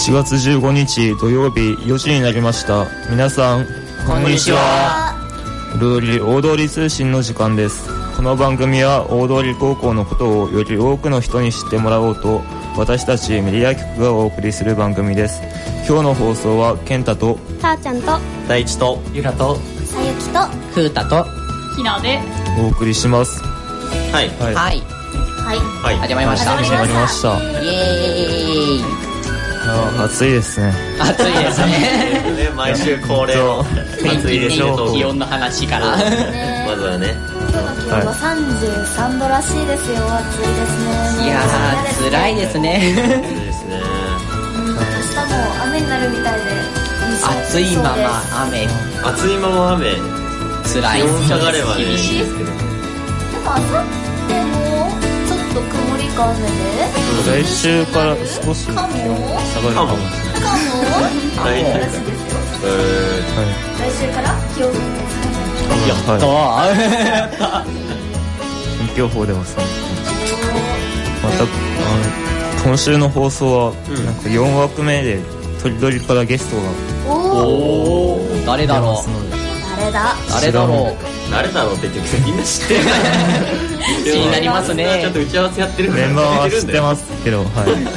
4月15日土曜日4時になりました。皆さんこんにちは。大通り通信の時間です。この番組は大通高校のことをより多くの人に知ってもらおうと、私たちメディア局がお送りする番組です。今日の放送は健太とたーちゃんと大地とゆらとさゆきとふうたとひなでお送りします。 はいはいはい、 はい、 始まりました。 始まりました。 イエーイ。 暑いですね。 暑いですね。 毎週恒例の暑いでしょう。 気温の話から。 まずはね。 今日の気温は33度らしいですよ。暑いですね。 いやー辛いですね。 暑いですね。 明日も雨になるみたいで。 暑いまま雨。 暑いまま雨。 辛い。 気温下がればね。いいですけど。 でも明後日もちょっと曇りか雨で。 来週から少し気温下がるかもしれない。 来らしいですよ。来週から気温やった天気予報でもそう。また今週の放送はなんか4枠目でとりどりからゲストがおー誰だろう。 誰だろうって言ってみんな知ってる。 気になりますね。 ちょっと打ち合わせやってるメンバーは知ってますけど、はい、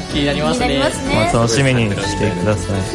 気になりますね。 楽しみにしてください。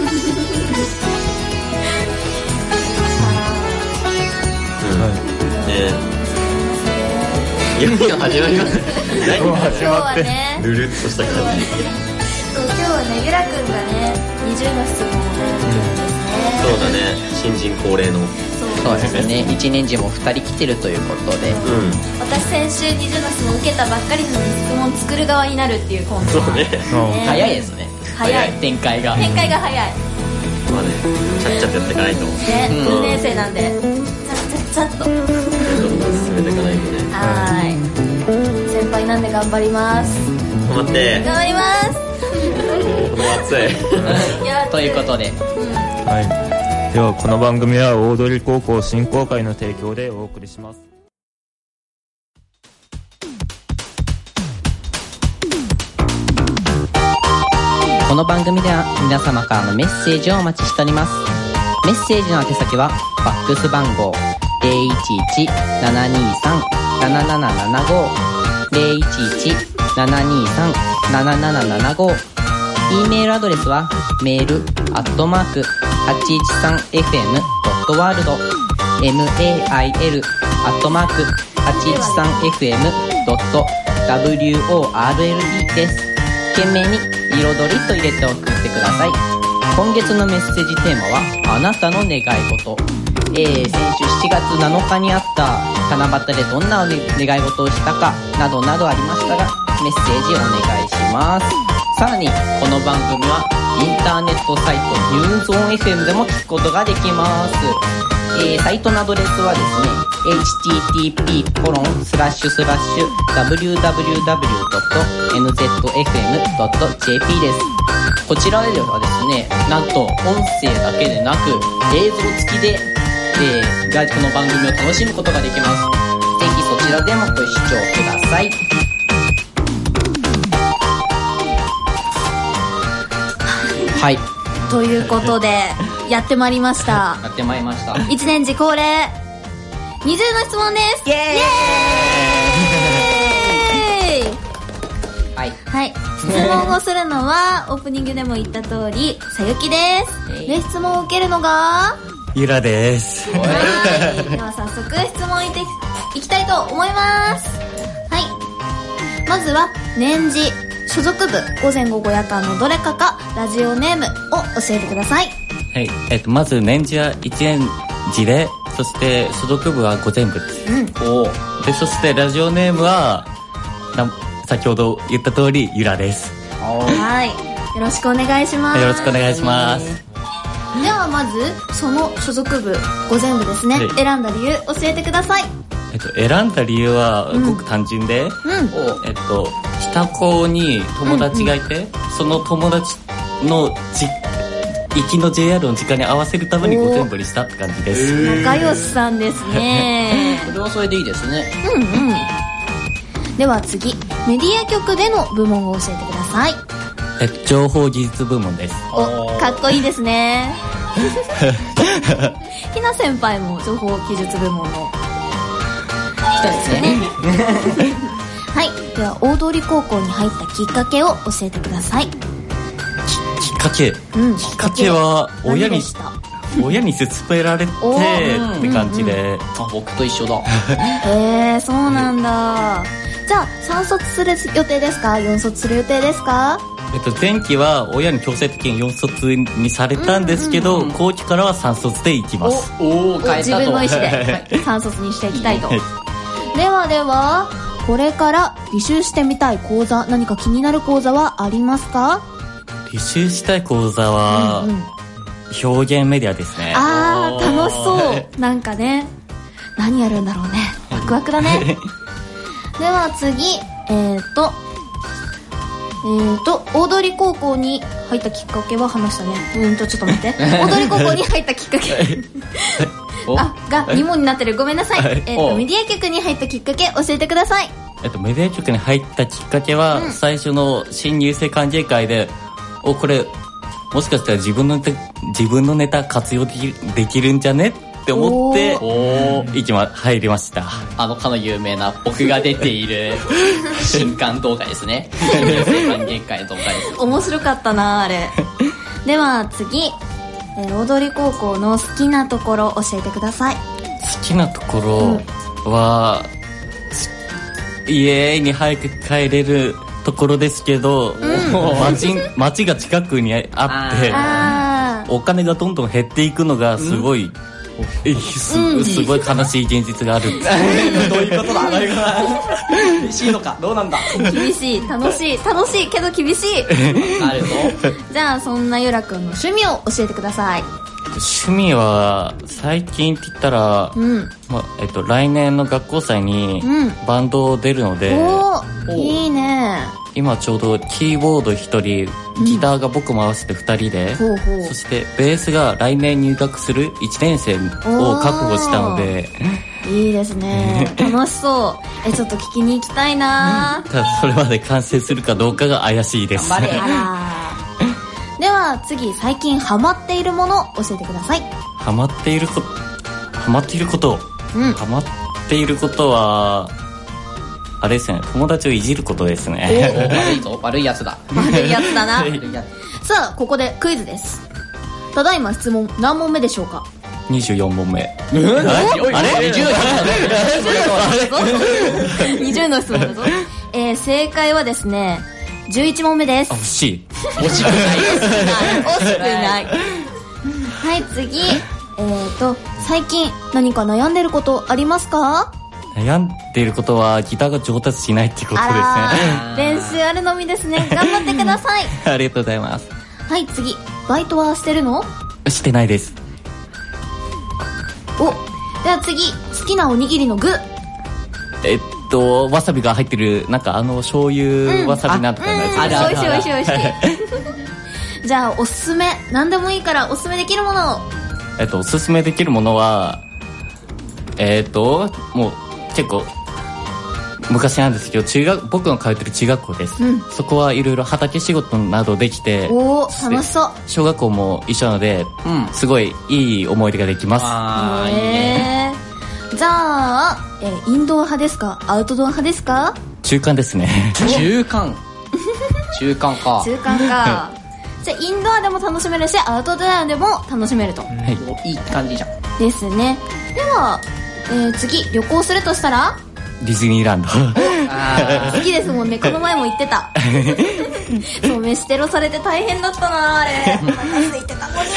いや始まりますね。 もう始まってルルッとした感じ。 今日はねゆらくんがね20の質問をね受けるんですね。 そうだね、新人恒例の。 そうですね、1年時も2人来てるということで、 私先週20の質問を受けたばっかりのに質問作る側になるっていうコント。 そうね。 早いですね。 早い。 展開が早い。 まあね、ちゃっちゃとやっていかないと。 ね、2年生なんでちゃっとどんどん進めていかないとね。 はい。先輩なんで頑張ります。 頑張って。 頑張ります。 もう暑い。 ということで、 はい。ではこの番組は大通高校振興会の提供でお送りします。 この番組では皆様からのメッセージをお待ちしております。メッセージの宛先はファックス番号 011-723-7775 011-723-7775 E メールアドレスはメール@813fm.world mail@813fm.world です。懸命に彩りと入れて送ってください。今月のメッセージテーマはあなたの願い事。先週7月7日にあった七夕でどんな願い事をしたかなどなどありましたらメッセージお願いします。さらにこの番組はインターネットサイトニューゾーン FM でも聞くことができます。サイトのアドレスはですね http://www.nzfm.jp です。こちらではですね、なんと音声だけでなく映像付きで、この番組を楽しむことができます。ぜひそちらでもご視聴ください。はい。 ということでやってまいりました。 やってまいりました。 1年時恒例20の質問です。イエーイはい、質問をするのはオープニングでも言った通りさゆきです。で質問を受けるのがゆらです。 はい、では早速質問いきたいと思います。はい、まずは年次所属部午前午後夜間のどれかかラジオネームを教えてください。 はい、まず年次は1年次で、そして所属部は午前部です。で、そしてラジオネームは先ほど言った通りゆらです。 はい、よろしくお願いします。 よろしくお願いします。 ではまずその所属部午前部ですね、選んだ理由教えてください。 選んだ理由はごく単純で、下校に友達がいて、その友達の行きの JR の時間に合わせるために午前部にしたって感じです。 仲良しさんですね。 それはそれでいいですね。 では次、メディア局での部門を教えてください。 情報技術部門です。 お、かっこいいですね。ひな先輩も情報技術部門の人ですよね。はい、では大通高校に入ったきっかけを教えてください。 きっかけ、きっかけは親に勧められてって感じで、 僕と一緒だ。 へえ、そうなんだ。じゃあ3卒する予定ですか？4卒する予定ですか？ 前期は親に強制的に4卒にされたんですけど、後期からは3卒でいきます。 自分の意思で3卒にしていきたいと。ではこれから履修してみたい講座、何か気になる講座はありますか？ 履修したい講座は、表現メディアですね。 あー、楽しそう。なんかね、何やるんだろうね。ワクワクだね。では次、大通高校に入ったきっかけは話したね。ちょっと待って。大通高校に入ったきっかけが2問になってる。ごめんなさい。メディア局に入ったきっかけ教えてください。 メディア局に入ったきっかけは、最初の新入生歓迎会で、これもしかしたら自分のネタ活用できるんじゃねって思って入りました。 かの有名な僕が出ている新刊動画ですね。新入生歓迎会動画です。 面白かったなあれ。では次、大通高校の好きなところ教えてください。 好きなところは、家に早く帰れるところですけど、街が近くにあって、お金がどんどん減っていくのがすごい、すごい悲しい現実がある。どういうことだ？嬉しいのかどうなんだ？ 厳しい、楽しいけど厳しい。 あるぞ。 じゃあそんなゆらくんの趣味を教えてください。 趣味は最近って言ったら、来年の学校祭にバンド出るので、 いいね。 今ちょうどキーボード1人、ギターが僕も合わせて2人で、そしてベースが来年入学する1年生を確保したので、 いいですね。楽しそう。ちょっと聞きに行きたいな。 ただそれまで完成するかどうかが怪しいです。 では次、最近ハマっているもの教えてください。 ハマっていることはあれですね、友達をいじることですね。 悪いやつだ。 悪いやつだな。さあ、ここでクイズです。ただいま質問何問目でしょうか ？24問目。 あれ 20の質問だぞ。正解はですね、11問目です。 惜しい。 惜しくない。はい、次。最近何か悩んでることありますか？ 悩んでいることはギターが上達しないってことですね。 練習あるのみですね。頑張ってください。 ありがとうございます。 はい、次。バイトはしてるの？ してないです。 では次、好きなおにぎりの具。 わさびが入ってる、なんか醤油わさびなんとかのやつ。 おいしい。じゃあおすすめ、何でもいいからおすすめできるものを。 おすすめできるものは、もう結構昔なんですけど、僕の通ってる中学校です。そこはいろいろ畑仕事などできて、 楽しそう。 小学校も一緒なので、すごいいい思い出ができます。 いいね。じゃあ、インドア派ですか？アウトドア派ですか？ 中間ですね。 中間か。 じゃあインドアでも楽しめるし、アウトドアでも楽しめると。 いい感じじゃん。 ですね。では、次、旅行するとしたら？ ディズニーランド。 好きですもんね。この前も言ってた。そう、飯テロされて大変だったなあれ。お腹空いてたの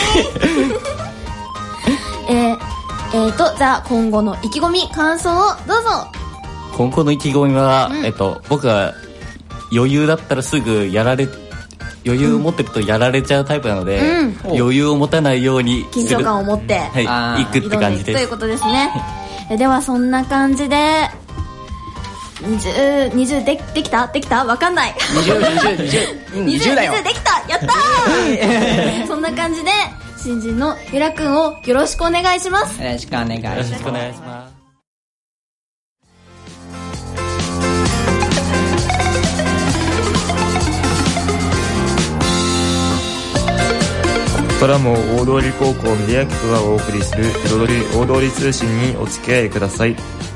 に。じゃあ今後の意気込み、感想をどうぞ。 今後の意気込みは、僕は余裕だったらすぐ余裕を持ってるとやられちゃうタイプなので、余裕を持たないように緊張感を持って、 行くって感じです。 ということですね。ではそんな感じで20できたわかんない。20だよ。20できた、やったー。そんな感じで新人のゆらくんをよろしくお願いします。 よろしくお願いします。 からも大通高校メディア局がお送りする大通通信にお付き合いください。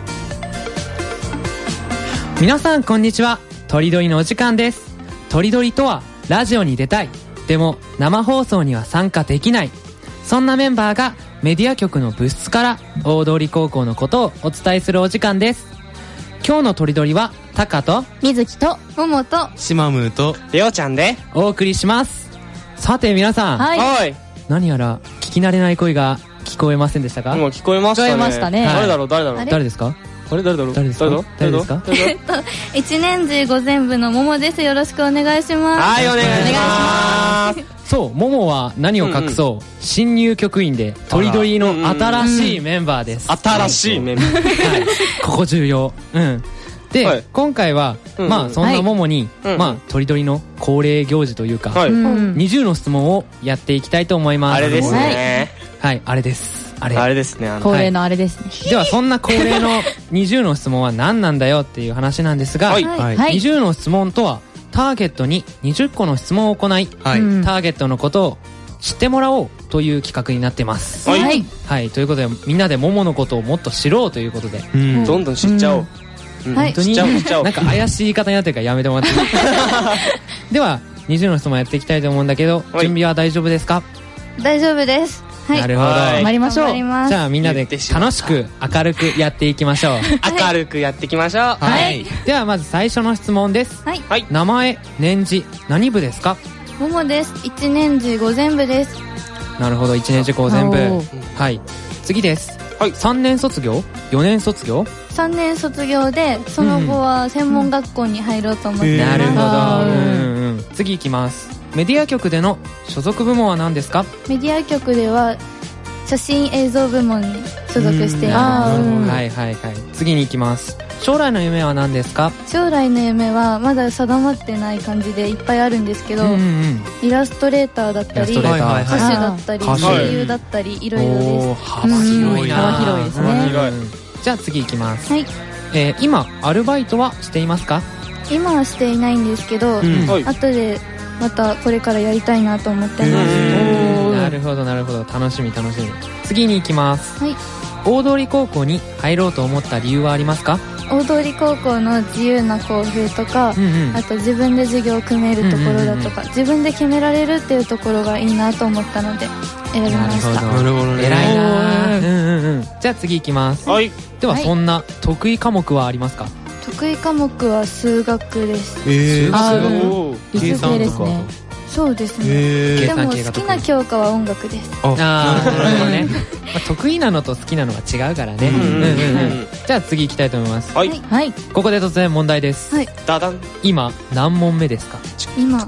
皆さんこんにちは。とりどりのお時間です。とりどりとはラジオに出たい、でも生放送には参加できない、そんなメンバーがメディア局の部室から大通高校のことをお伝えするお時間です。今日のとりどりはタカとみずきとももとシマムーとレオちゃんでお送りします。さて皆さん、 はい、 はい。 何やら聞き慣れない声が聞こえませんでしたか？ もう聞こえましたね。 聞こえましたね。 誰だろうあれ誰ですか？ 誰だろう誰ですか？誰ですか？ 一年次午前部のももです。よろしくお願いします。 はい、お願いします。 そう、ももは何を隠そう、新入局員でとりどりの新しいメンバーです。 新しいメンバー。 はい、ここ重要。で、 はい、 今回は、まあそんなももに、まあとりどりの恒例行事というか、20の質問をやっていきたいと思います。 あれですね。 はい、あれです。あれですね。 恒例のあれですね。 ではそんな恒例の20の質問は何なんだよっていう話なんですが、20の質問とはターゲットに20個の質問を行い、ターゲットのことを知ってもらおうという企画になってます。はい、はい、ということでみんなでもものことをもっと知ろうということで、 どんどん知っちゃおう。 本当になんか怪しい言い方になってるからやめてもらっていいでは20の質問やっていきたいと思うんだけど、準備は大丈夫ですか？ 大丈夫です。はい、 なるほど。 頑張りましょう。 じゃあみんなで楽しく明るくやっていきましょう。 明るくやっていきましょう。 はい。ではまず最初の質問です。 はい。 名前、年次、何部ですか？ ももです。1年次午前部です。 なるほど、1年次午前部。はい。次です。はい。3年卒業？ 4 年卒業 ？3年卒業で、その後は専門学校に入ろうと思っています。 なるほど。次いきます。メディア局での所属部門は何ですか？ メディア局では写真映像部門に所属しています。 はいはいはい。次に行きます。将来の夢は何ですか？ 将来の夢はまだ定まってない感じでいっぱいあるんですけど、イラストレーターだったり歌手だったり声優だったりいろいろです。 幅広いな。 幅広いですね。 じゃあ次行きます。 はい。 今アルバイトはしていますか？ 今はしていないんですけど、後でまたこれからやりたいなと思ってます。 なるほどなるほど、楽しみ楽しみ。次に行きます。 はい。 大通高校に入ろうと思った理由はありますか？ 大通高校の自由な校風とか、あと自分で授業を組めるところだとか、自分で決められるっていうところがいいなと思ったので選びました。 なるほど、偉いな。じゃあ次行きます。はい。ではそんな得意科目はありますか？ 得意科目は数学です。 数学？ 理数系ですね。そうですね。でも好きな教科は音楽です。 なるほどね。得意なのと好きなのは違うからね。じゃあ次行きたいと思います。はい。ここで突然問題です。はい。今何問目ですか？ 今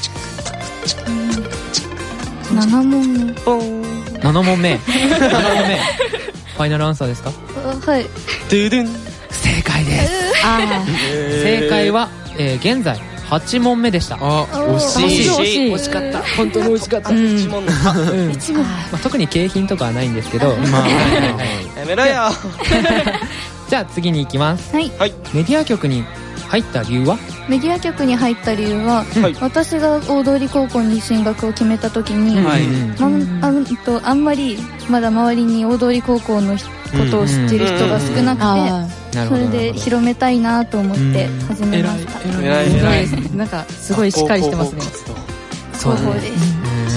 7問目。 7問目。ファイナルアンサーですか？ はい。 正解です。正解は現在8問目でした。 惜しい。 惜しかった。本当に惜しかった。1問。特に景品とかはないんですけど。やめろよ。 じゃあ次に行きます。はい。メディア局に入った理由は？ メディア局に入った理由は、私が大通高校に進学を決めた時に、あんまりまだ周りに大通高校のことを知ってる人が少なくて、それで広めたいなと思って始めました。 偉い。 なんかすごいしっかりしてますね。 そうです。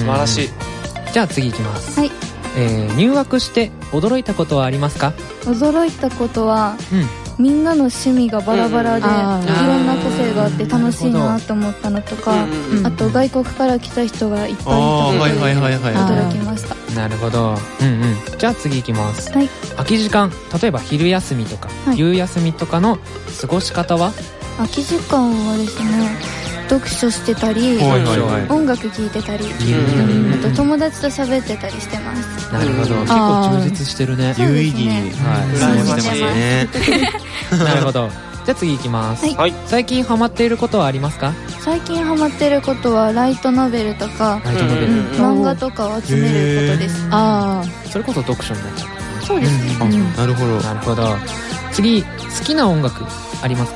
素晴らしい。 じゃあ次いきます。 はい。 入学して驚いたことはありますか？ 驚いたことは、みんなの趣味がバラバラでいろんな個性があって楽しいなと思ったのとか、あと外国から来た人がいっぱいいたので驚きました。 なるほど。じゃあ次いきます。空き時間、例えば昼休みとか夕休みとかの過ごし方は？ 空き時間はですね、読書してたり、音楽聴いてたり、あと友達と喋ってたりしてます。 なるほど。結構充実してるね。 有意義に羨ましいね。なるほど。じゃあ次いきます。最近ハマっていることはありますか？ 最近ハマっていることはライトノベルとか漫画とかを集めることです。 それこそ読書になっちゃう。 そうですね。 なるほど。なるほど。次、好きな音楽ありますか？ 好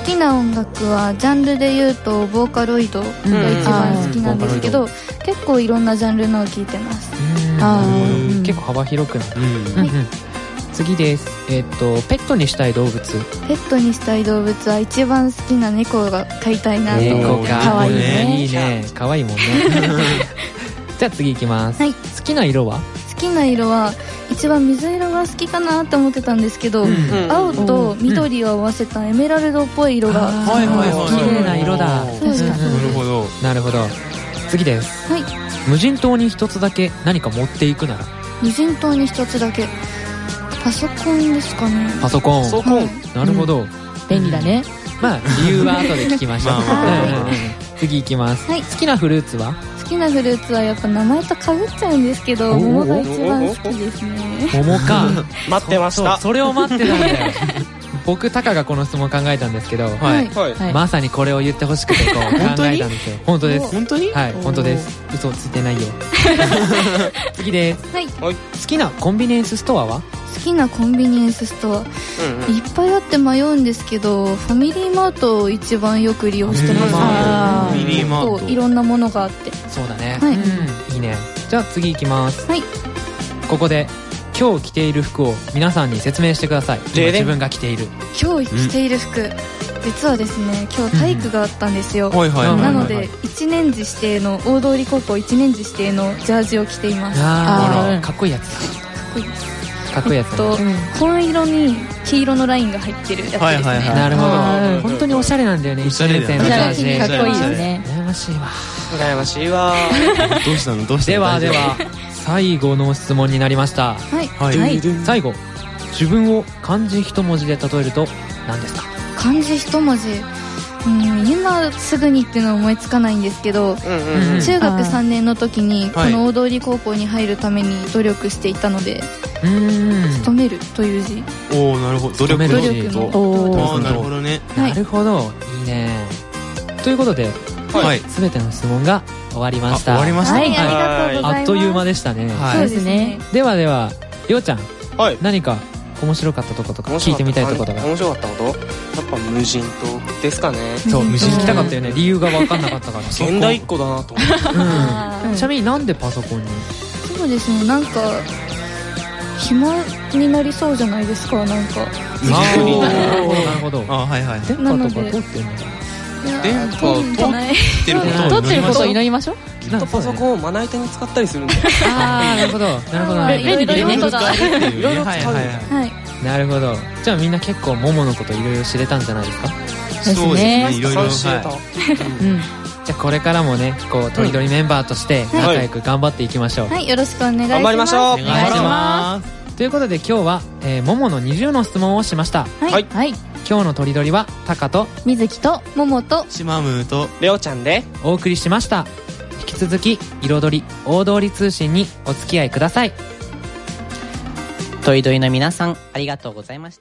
好きな音楽はジャンルで言うとボーカロイドが一番好きなんですけど、結構いろんなジャンルのを聴いてます。 結構幅広くなる。次です。ペットにしたい動物。 ペットにしたい動物は一番好きな猫が飼いたいなと思って。 かわいいね。いいね。かわいいもんね。じゃあ次いきます。好きな色は？ 好きな色は一番水色が好きかなって思ってたんですけど、青と緑を合わせたエメラルドっぽい色が綺麗な色だ。 確かに。 なるほど。なるほど。次です。無人島に一つだけ何か持っていくなら？ 無人島に一つだけパソコンですかね。 パソコン。なるほど。 便利だね。 まあ理由は後で聞きましょう。次いきます。好きなフルーツは？ 好きなフルーツはやっぱ名前とかぶっちゃうんですけど、桃が一番好きですね。 桃か。 待ってました。 それを待ってたんだよ。僕タカがこの質問を考えたんですけど、まさにこれを言ってほしくてこう考えたんですよ。本当です。 本当に？ はい、本当です。嘘ついてないよ。次です。好きなコンビニエンスストアは？ 好きなコンビニエンスストア、いっぱいあって迷うんですけど、ファミリーマートを一番よく利用してます。 ファミリーマート。 いろんなものがあって。 そうだね。いいね。じゃあ次いきます。ここで今日着ている服を皆さんに説明してください。自分が着ている。 今日着ている服。実はですね、今日体育があったんですよ。なので1年次指定の大通高校1年次指定のジャージを着ています。 かっこいいやつ。 かっこいいです。 かっこいいやつ。 紺色に黄色のラインが入ってるやつですね。 なるほど。本当におしゃれなんだよね。1年生のジャージ。 かっこいいですね。 羨ましいわ。 羨ましいわ。どうしたの？どうしたの？ では最後の質問になりました。最後、自分を漢字一文字で例えると何ですか？ 漢字一文字、今すぐにっていうのは思いつかないんですけど、中学3年の時にこの大通高校に入るために努力していたので、勤めるという字。 おー、なるほど。努力の字と。なるほどね。 なるほど、いいね。ということで、すべての質問が終わりました。 終わりました。 はい、ありがとうございます。 あっという間でしたね。 そうですね。 ではりょうちゃん、何か面白かったとことか聞いてみたいとことか。 面白かったこと？やっぱ無人島ですかね。 そう、無人島行きたかったよね。理由が分かんなかったから。 現代一個だなと思って。 ちなみになんでパソコンに？ そうですね、なんか暇になりそうじゃないですか、なんか。 なるほど。電波とか通ってんの？ 電波を通ってることを祈りましょう。 きっとパソコンをまな板に使ったりするんだよ。 なるほど。 便利でね。 いろいろ使う。 なるほど。じゃあみんな結構モモのこといろいろ知れたんじゃないですか？ そうですね。いろいろ知れた。じゃあこれからもね、こうトリドリメンバーとして仲良く頑張っていきましょう。 はい、よろしくお願いします。 頑張りましょう。 お願いします。ということで今日はモモの20の質問をしました。 はい。 今日のトリドリはタカとみずきとももとしまむーとレオちゃんでお送りしました。引き続き彩り大通り通信にお付き合いください。 トリドリの皆さん、ありがとうございました。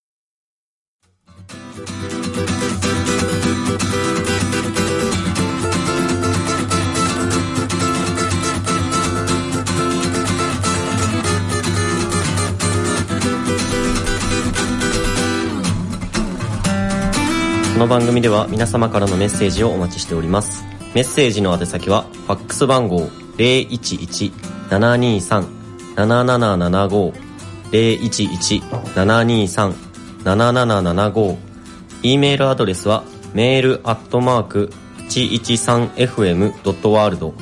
この番組では皆様からのメッセージをお待ちしております。メッセージの宛先はファックス番号 011-723-7775 011-723-7775 E メールアドレスはmail@813fm.world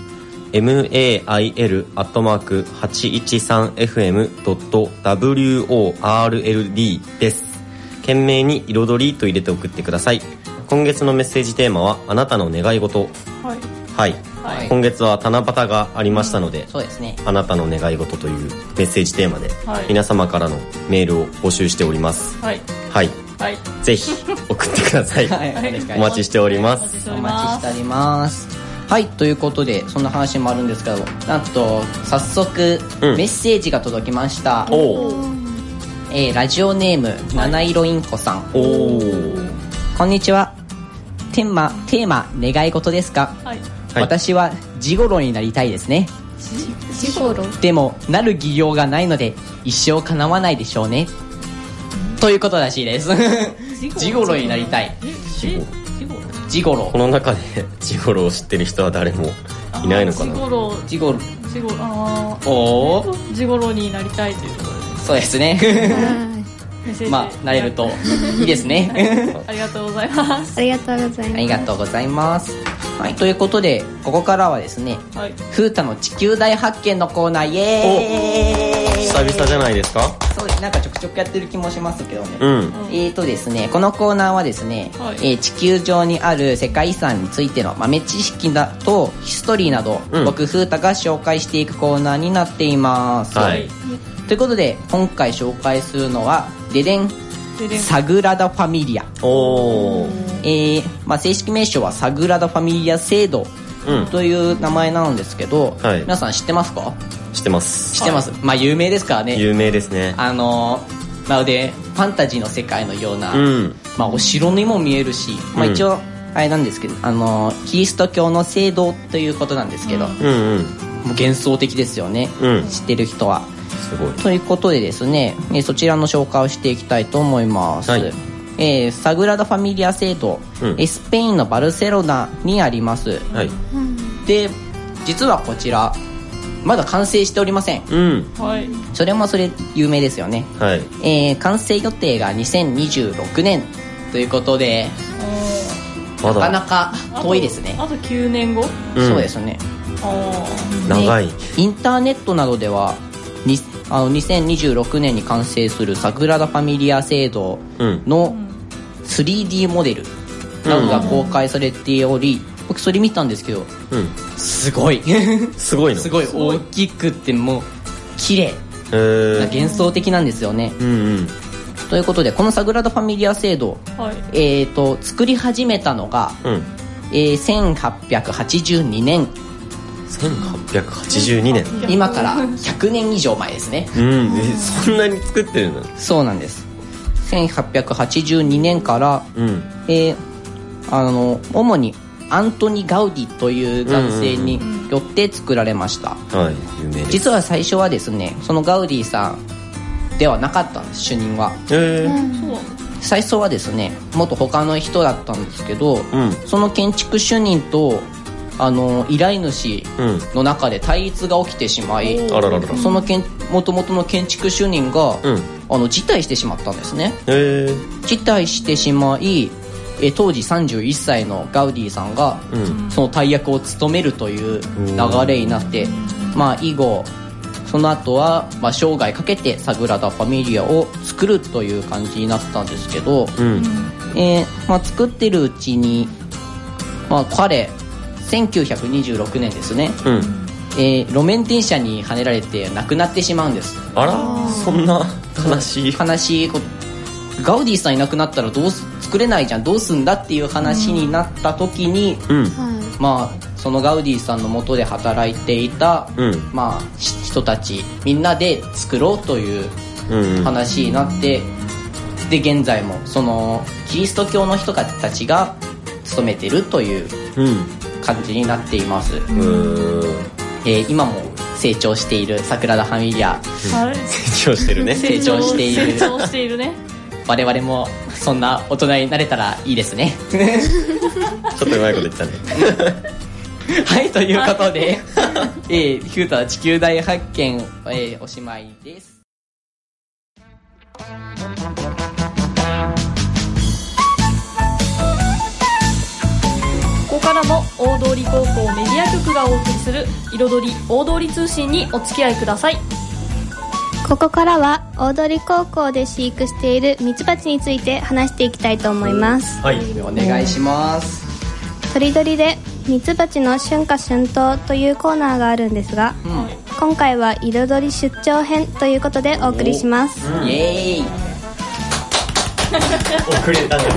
mail@813fm.world です。懸命に彩りと入れて送ってください。今月のメッセージテーマはあなたの願い事。はい、今月は七夕がありましたので、 そうですね、 あなたの願い事というメッセージテーマで、皆様からのメールを募集しております。ぜひ送ってください。お待ちしております。 お待ちしております。はい、ということでそんな話もあるんですけど、なんと早速、メッセージが届きました。ラジオネーム七色インコさん。こんにちは。テーマ願い事ですか？私はジゴロになりたいですね。 ジゴロ？ でもなる技量がないので一生叶わないでしょうね。ということらしいです。 ジゴロになりたい。ジゴロ。 この中でジゴロを知ってる人は誰もいないのかな。 ジゴロおージゴロになりたいということで。 そうですね。まあなれるといいですね。 ありがとうございます。 ありがとうございます。 ありがとうございます。はい、ということでここからはですね、はい、フータの地球大発見のコーナー、イエーイ。 久々じゃないですか。 そうです。なんかちょくちょくやってる気もしますけどね。ですね、このコーナーはですね、はい、地球上にある世界遺産についての豆知識だとヒストリーなど、僕フータが紹介していくコーナーになっています。はい。ということで今回紹介するのはデデンサグラダ・ファミリア。正式名称はサグラダ・ファミリア聖堂という名前なんですけど、皆さん知ってますか？ 知ってます。 知ってます。まあ有名ですからね。 有名ですね。 なのでファンタジーの世界のような、まあお城にも見えるし、まあ一応あれなんですけど、キリスト教の聖堂ということなんですけど、もう幻想的ですよね。知ってる人は。すごい。ということでですね、そちらの紹介をしていきたいと思います。はい、サグラダ・ファミリア聖堂、スペインのバルセロナにあります。はい、で、実はこちらまだ完成しておりません。はい、それもそれ有名ですよね。はい、完成予定が2026年ということで、なかなか遠いですね。 あと9年後？ そうですね。 長い。 インターネットなどでは2026年に完成するサグラダ・ファミリア聖堂の 3D モデルなどが公開されており、僕それ見たんですけど、すごいすごいの、 すごい大きくてもう綺麗な幻想的なんですよね。ということでこのサグラダ・ファミリア聖堂、作り始めたのが、1882年。 1882年。 今から100年以上前ですね。 そんなに作ってるの？ そうなんです。1882年から、主にアントニ・ガウディという男性によって作られました。有名です。実は最初はですね、そのガウディさんではなかったんです、主任は。最初はですね、もっと他の人だったんですけど、その建築主任と依頼主の中で対立が起きてしまい、その元々の建築主任が、辞退してしまったんですね。辞退してしまい、当時31歳のガウディさんが、その大役を務めるという流れになって、まあ以後その後は、生涯かけてサグラダ・ファミリアを作るという感じになったんですけど、作ってるうちに、彼1926年ですね、路面電車にはねられて亡くなってしまうんです。 あら、そんな悲しいこと。 ガウディさんいなくなったら作れないじゃん、どうすんだっていう話になった時に、そのガウディさんの下で働いていた、人たちみんなで作ろうという話になって、で現在もそのキリスト教の人たちが勤めてるという感じになっています。今も成長しているサグラダ・ファミリア、 成長してるね。 成長している。 成長しているね。 我々もそんな大人になれたらいいですね。 ちょっとうまいこと言ったね。 はい、ということで、フュータ地球大発見、おしまいです。 ここからも大通高校メディア局がお送りする彩り大通通信にお付き合いください。 ここからは大通高校で飼育しているミツバチについて話していきたいと思います。 はい、お願いします。 とりどりでミツバチの春夏春冬というコーナーがあるんですが、今回は彩り出張編ということでお送りします。 イエーイ。 遅れたね、も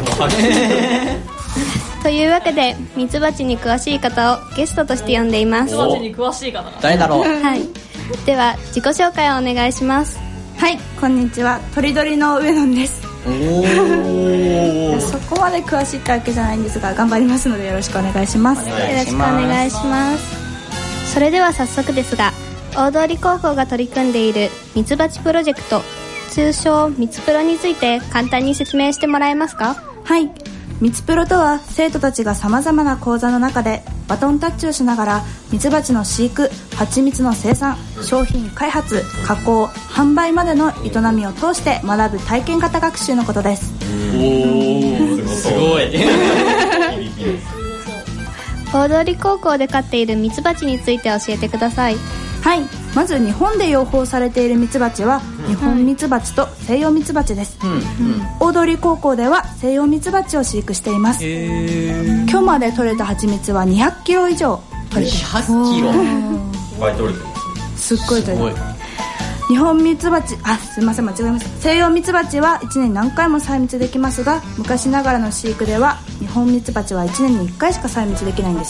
う。 というわけでミツバチに詳しい方をゲストとして呼んでいます。ミツバチに詳しい方、 誰だろう。 はい、では自己紹介をお願いします。 はい、こんにちは、とりどりの上野です。そこまで詳しいってわけじゃないんですが頑張りますのでよろしくお願いします。 よろしくお願いします。それでは早速ですが大通高校が取り組んでいるミツバチプロジェクト通称みつプロについて簡単に説明してもらえますか？ はい、みつプロとは生徒たちがさまざまな講座の中でバトンタッチをしながらミツバチの飼育、蜂蜜の生産、商品開発、加工、販売までの営みを通して学ぶ体験型学習のことです。 すごい大通高校で飼っているミツバチについて教えてください。 はい、まず日本で養蜂されているミツバチは日本ミツバチと西洋ミツバチです。大通高校では西洋ミツバチを飼育しています。今日まで取れた蜂蜜は200キロ以上取れています。 200キロいっぱい取れてる。 すっごい取れてる。日本ミツバチ、すいません間違えました。西洋ミツバチは1年に何回も採蜜できますが、昔ながらの飼育では日本ミツバチは1年に1回しか採蜜できないんです。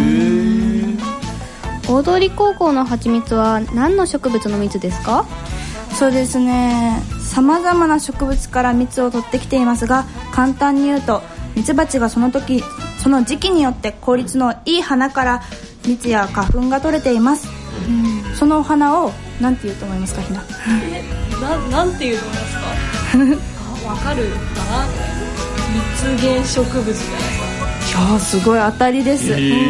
大通高校の蜂蜜は何の植物の蜜ですか？ そうですね、さまざまな植物から蜜を取ってきていますが、簡単に言うとミツバチがその時その時期によって効率のいい花から蜜や花粉が取れています。そのお花をなんて言うと思いますか、ひな？ なんて言うと思いますか？わかるかな？蜜源植物じゃないですか？ いやすごい当たりです。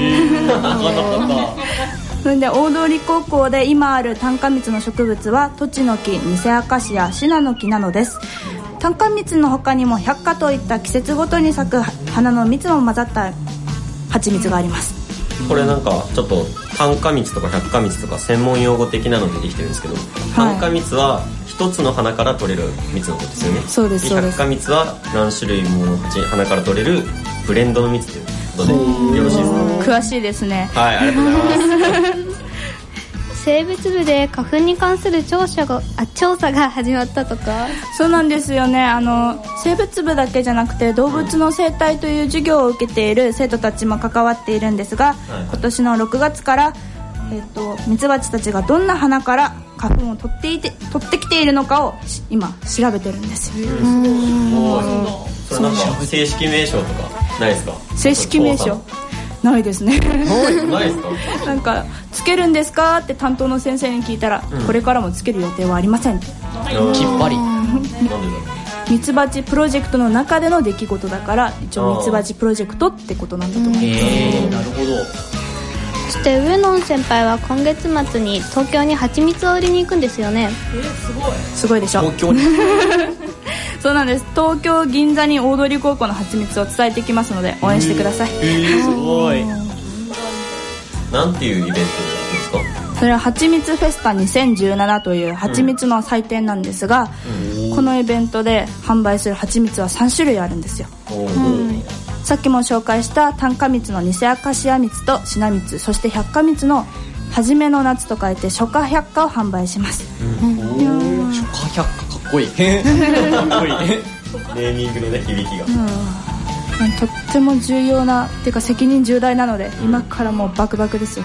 それで大通高校で今ある単花蜜の植物はトチノキ、ニセアカシア、シナノキなどです。単花蜜の他にも百花といった季節ごとに咲く花の蜜も混ざった蜂蜜があります。 これなんかちょっと単花蜜とか百花蜜とか専門用語的なのでできてるんですけど、単花蜜は一つの花から取れる蜜のことですよね。 そうですそうです。 百花蜜は何種類もの花から取れるブレンドの蜜ということでよろしいですか？ 詳しいですね。 はい、ありがとうございます。 生物部で花粉に関する調査が始まったとか？ そうなんですよね。生物部だけじゃなくて動物の生態という授業を受けている生徒たちも関わっているんですが、今年の6月からミツバチたちがどんな花から花粉を取ってきているのかを今調べてるんですよ。 それなんか正式名称とかないですか？ 正式名称ないですね。 ないですか？ なんかつけるんですかって担当の先生に聞いたら、これからもつける予定はありませんって。 きっぱり。 ミツバチプロジェクトの中での出来事だから一応ミツバチプロジェクトってことなんだと思います。 なるほど。 そして上野先輩は今月末に東京に蜂蜜を売りに行くんですよね。 すごいでしょ。 東京にそうなんです。東京銀座に大通高校の蜂蜜を伝えてきますので応援してください。 すごい。なんていうイベントですか？ それは蜂蜜フェスタ2017という蜂蜜の祭典なんですが、このイベントで販売する蜂蜜は3種類あるんですよ。さっきも紹介した単花蜜のニセアカシア蜜とシナ蜜、そして百花蜜の初めの夏と書いて初夏百花を販売します。 初夏百花かっこいい。かっこいい。 ネーミングのね響きが。 とっても重要なっていうか責任重大なので、今からもうバクバクですよ。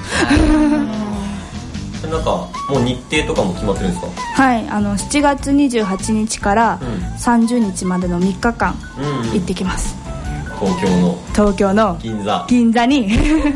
なんかもう日程とかも決まってるんですか？ はい、7月28日から30日までの3日間行ってきます。 東京の銀座に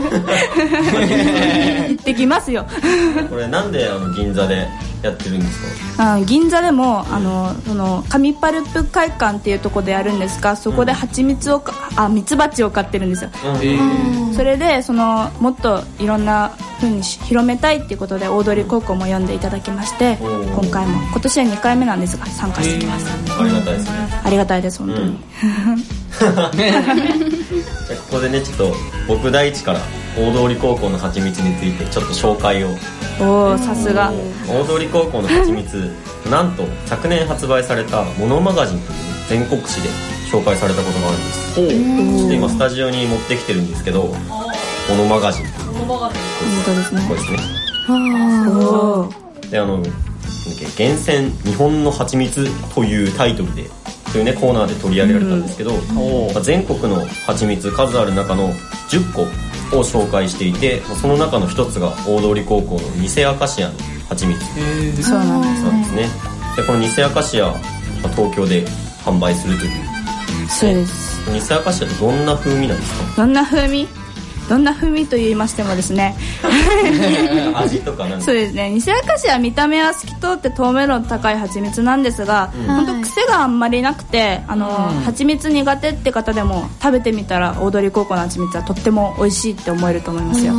行ってきますよ。 これなんで銀座でやってるんですか？ 銀座でもその上パルプ会館っていうところでやるんですが、そこでミツバチを飼ってるんですよ。それでもっといろんな風に広めたいっていうことで大通高校も呼んでいただきまして、今年は2回目なんですが参加してきます。 ありがたいですね。 ありがたいです本当に。 じゃあここでねちょっと僕第一から大通高校の蜂蜜についてちょっと紹介を。 さすが。 大通高校の蜂蜜なんと昨年発売されたモノマガジンという全国誌で紹介されたことがあるんです。ちょっと今スタジオに持ってきてるんですけど、モノマガジンという本当ですね。 これですね。で厳選日本の蜂蜜というタイトルでというねコーナーで取り上げられたんですけど、全国の蜂蜜数ある中の10個を紹介していて、その中の一つが大通高校のニセアカシアの蜂蜜そうなんですね。 でこのニセアカシア東京で販売するという。 そうです。 ニセアカシアってどんな風味なんですか？ どんな風味？ どんな風味と言いましてもですね味とかなんかそうですね、西明石は見た目は透き通って透明度の高い蜂蜜なんですが、本当癖があんまりなくて蜂蜜苦手って方でも食べてみたら大通高校の蜂蜜はとっても美味しいって思えると思いますよ。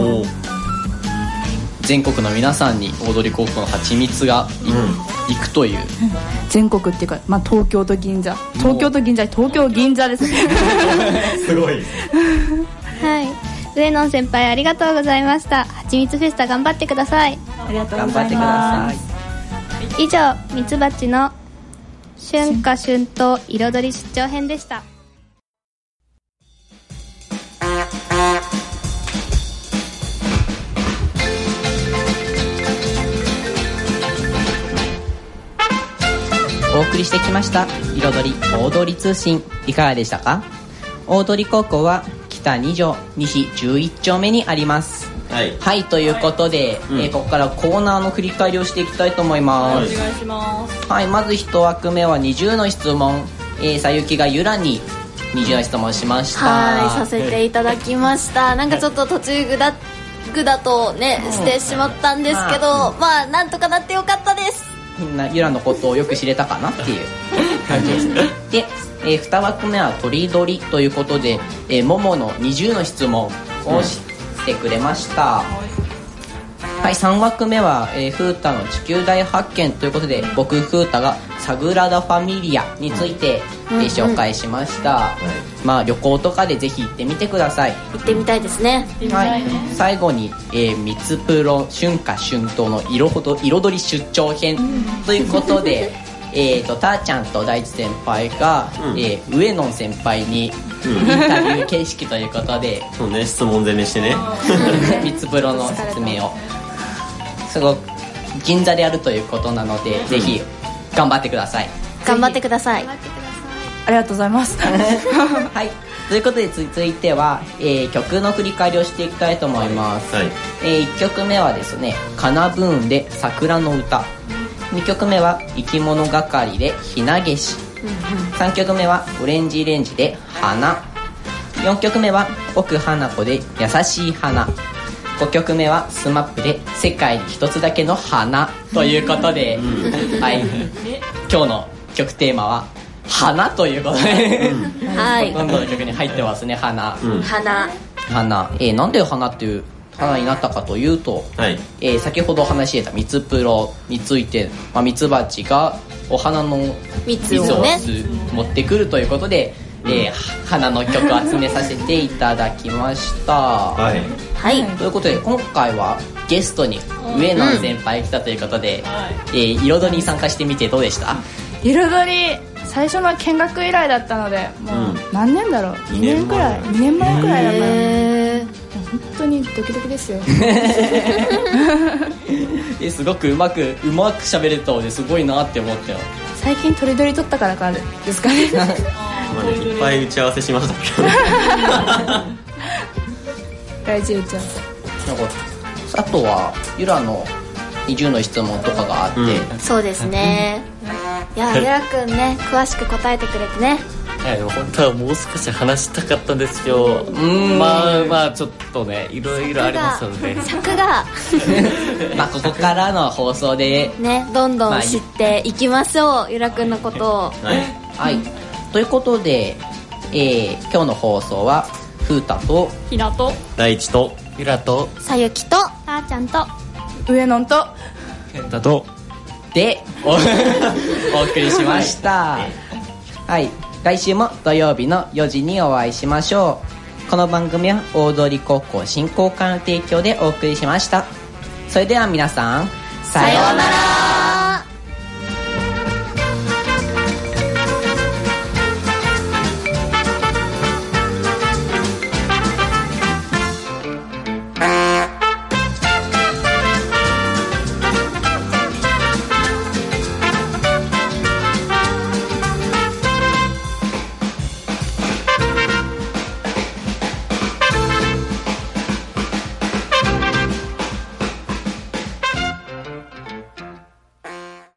全国の皆さんに大通高校の蜂蜜が行くという全国っていうか、東京と銀座、東京銀座ですねすごいはい、上野先輩ありがとうございました。はちみつフェスタ頑張ってください。 ありがとうございます。 以上、ミツバチの春夏春冬彩り出張編でした。 お送りしてきました彩り大通り通信、いかがでしたか？大通高校は北2条西11丁目にあります。はい、ということで、ここからコーナーの振り返りをしていきたいと思います。 お願いします。 はい、まず1枠目は20の質問、さゆきがゆらに20の質問しました。 はい、させていただきました。なんかちょっと途中グダとねしてしまったんですけど、なんとかなってよかったです。 みんなゆらのことをよく知れたかなっていう感じですね。で、2枠目はとりどりということで、ももの20の質問をしてくれました。はい、3枠目は、フータの地球大発見ということで、僕フータがサグラダ・ファミリアについて、紹介しました。旅行とかでぜひ行ってみてください。 行ってみたいですね。 はい、最後に、ミツプロ春夏春冬の彩り出張編ということでたーちゃんと大地先輩が、上野先輩にインタビュー形式ということでそうね、質問攻めしてねミツプロの説明をすごく銀座でやるということなので、ぜひ頑張ってください。 頑張ってください。 ありがとうございますはい、ということで続いては、曲の振り返りをしていきたいと思います。1曲目はですね、カナブーンで桜の歌、2曲目は生き物係でひなげし、3曲目はオレンジレンジで花、4曲目は奥花子で優しい花、5曲目はスマップで世界に一つだけの花ということで、はい、今日の曲テーマは花ということで、ほとんどの曲に入ってますね。花、なんで花っていう花になったかというと、先ほど話し得たミツプロについて、ミツバチがお花の蜜を持ってくるということで、花の曲を集めさせていただきました。ということで今回はゲストに上野先輩来たということで、彩りに参加してみてどうでした？ 彩り最初の見学以来だったので、もう何年だろう、2年くらい、2年前くらいだから、本当にドキドキですよすごくうまく喋れたのですごいなって思ったよ。 最近とりどり取ったからですかねいっぱい打ち合わせしましたけど大事打ち合わせ。 あとはゆらの20の質問とかがあって、 そうですね、いや、ゆらくんね、詳しく答えてくれてね。 本当はもう少し話したかったんですよ。ちょっとね、いろいろありますので尺がここからの放送でね、どんどん知っていきましょう、ゆらくんのことを。 ということで、今日の放送はふうたとひなと大地とゆらとさゆきとたーちゃんと上野と健太とでお送りしましたはい、来週も土曜日の4時にお会いしましょう。この番組は大通高校振興会の提供でお送りしました。それでは皆さん、さようなら。